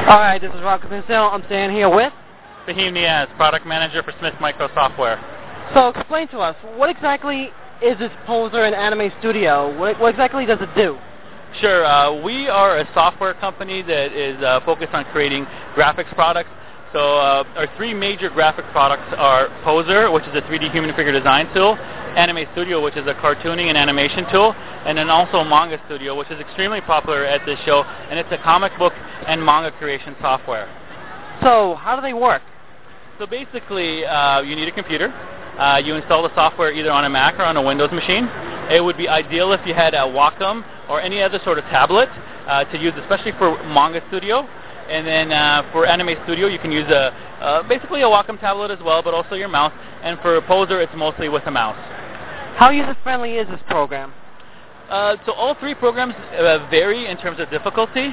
All right, this is Rocco Pincel. I'm staying here with Fahim Niaz, Product Manager for Smith Micro Software. So explain to us, what exactly is this Poser in Anime Studio? What exactly does it do? Sure, we are a software company that is focused on creating graphics products. So our three major graphic products are Poser, which is a 3D human figure design tool, Anime Studio, which is a cartooning and animation tool, and then also Manga Studio, which is extremely popular at this show, and it's a comic book and manga creation software. So how do they work? So basically, you need a computer. You install the software either on a Mac or on a Windows machine. It would be ideal if you had a Wacom or any other sort of tablet to use, especially for Manga Studio. And then for Anime Studio, you can use basically a Wacom tablet as well, but also your mouse. And for Poser, it's mostly with a mouse. How user-friendly is this program? So all three programs vary in terms of difficulty.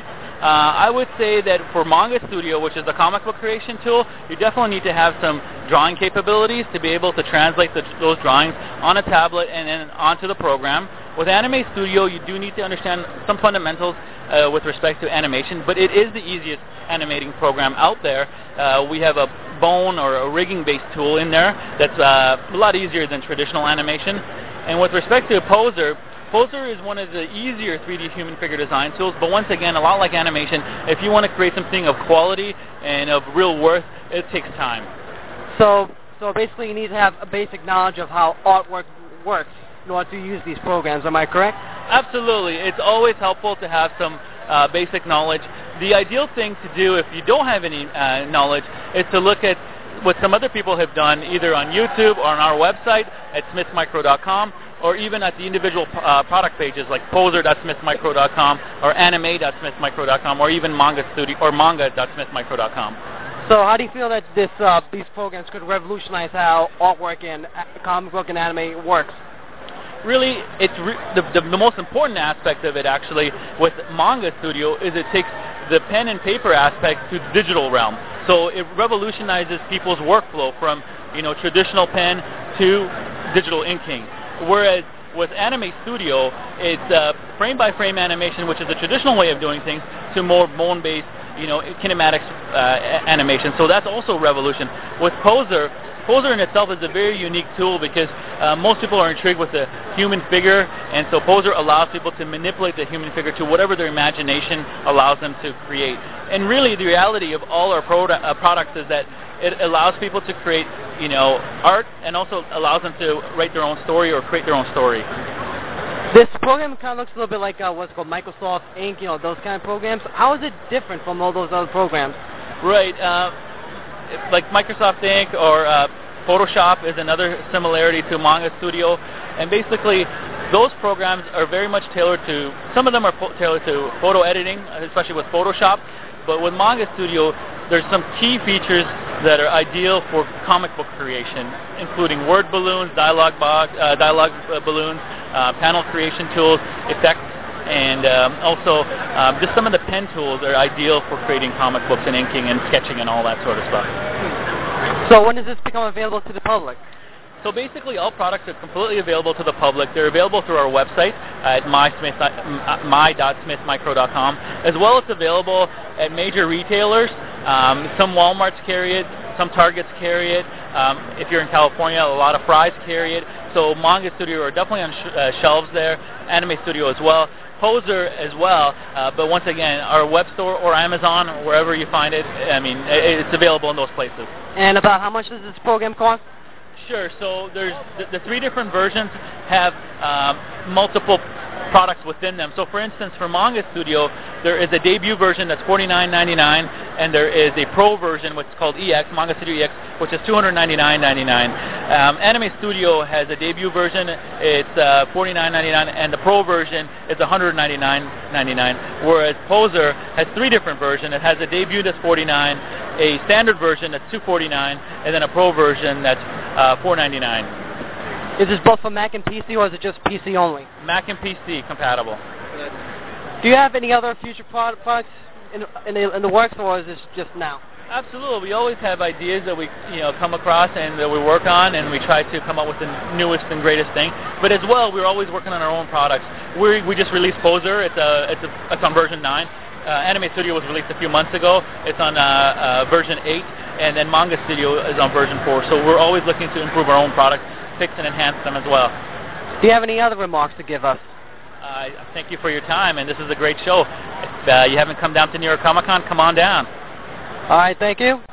I would say that for Manga Studio, which is the comic book creation tool, you definitely need to have some drawing capabilities to be able to translate those drawings on a tablet and then onto the program. With Anime Studio, you do need to understand some fundamentals with respect to animation, but it is the easiest animating program out there. We have a bone or a rigging-based tool in there that's a lot easier than traditional animation. And with respect to Poser, Poser is one of the easier 3D human figure design tools, but once again, a lot like animation, if you want to create something of quality and of real worth, it takes time. So basically you need to have a basic knowledge of how artwork works in order to use these programs, am I correct? Absolutely. It's always helpful to have some basic knowledge. The ideal thing to do if you don't have any knowledge is to look at what some other people have done either on YouTube or on our website at smithmicro.com, or even at the individual product pages like poser.smithmicro.com or anime.smithmicro.com or even Manga Studio or manga.smithmicro.com. So how do you feel that these programs could revolutionize how artwork and comic book and anime works? Really, it's the most important aspect of it actually with Manga Studio is it takes the pen and paper aspect to the digital realm. So it revolutionizes people's workflow from traditional pen to digital inking. Whereas with Anime Studio, it's frame-by-frame animation, which is a traditional way of doing things, to more bone-based, kinematics animation. So that's also a revolution. With Poser in itself is a very unique tool because most people are intrigued with the human figure, and so Poser allows people to manipulate the human figure to whatever their imagination allows them to create. And really, the reality of all our products is that it allows people to create, art, and also allows them to write their own story or create their own story. This program kind of looks a little bit like what's called Microsoft Ink, those kind of programs. How is it different from all those other programs? Right. Like Microsoft Ink or Photoshop is another similarity to Manga Studio. And basically, those programs are very much tailored to, some of them are tailored to photo editing, especially with Photoshop. But with Manga Studio, there's some key features that are ideal for comic book creation, including word balloons, dialogue balloons, panel creation tools, effects, and also just some of the pen tools are ideal for creating comic books and inking and sketching and all that sort of stuff. So when does this become available to the public? So basically all products are completely available to the public. They're available through our website at my.smithmicro.com, as well as available at major retailers. Some Walmarts carry it, some Targets carry it. If you're in California, a lot of Fry's carry it. So Manga Studio are definitely on shelves there, Anime Studio as well, Poser as well, but once again, our web store or Amazon, or wherever you find it, it's available in those places. And about how much does this program cost? Sure. So there's the three different versions have multiple products within them. So for instance, for Manga Studio, there is a debut version that's $49.99, and there is a pro version which is called EX, Manga Studio EX, which is $299.99. Anime Studio has a debut version, it's $49.99, and the pro version is $199.99. Whereas Poser has three different versions. It has a debut that's $49, a standard version that's $249, and then a pro version that's $499. Is this both for Mac and PC, or is it just PC only? Mac and PC compatible. Do you have any other future products in the works, or is this just now? Absolutely. We always have ideas that we come across and that we work on, and we try to come up with the newest and greatest thing. But as well, we're always working on our own products. We just released Poser. It's on version 9. Anime Studio was released a few months ago. It's on version 8, and then Manga Studio is on version 4. So we're always looking to improve our own products, fix and enhance them as well. Do you have any other remarks to give us? Thank you for your time, and this is a great show. If you haven't come down to New York Comic Con, come on down. All right, thank you.